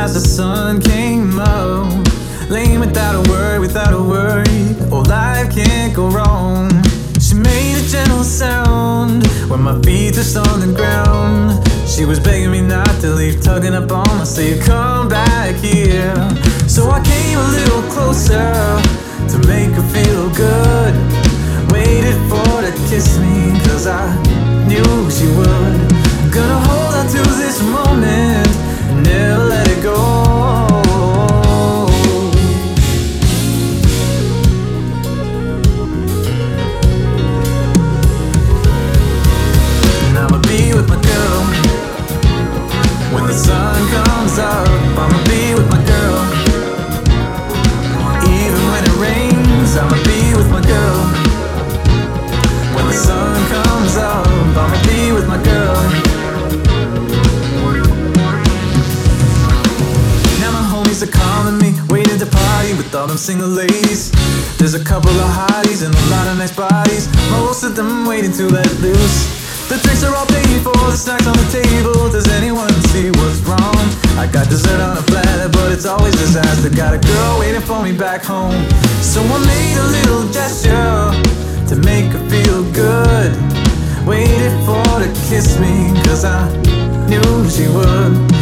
as the sun came up, laying without a word, without a worry. Oh, life can't go wrong. She made a gentle sound when my feet touched on the ground. She was begging me not to leave, tugging up on my sleeve, come back here. So I came a little closer to make her feel good. Waited for her to kiss me, cause I knew she would. Gonna hold on to this moment and never let it go. And I'ma be with my girl when the sun comes up. I'ma be with my girl even when it rains. I'ma be with my girl when the sun comes up. I'ma be with my girl. Now my homies are calling me, waiting to party with all them single ladies. There's a couple of hotties and a lot of nice bodies, most of them waiting to let loose. The drinks are all paid for, the snacks on the table. Does anyone see what's wrong? I got dessert on a platter, but it's always disaster. Got a girl waiting for me back home, so I made a little gesture to make her feel good. Waited for her to kiss me, cause I knew she would.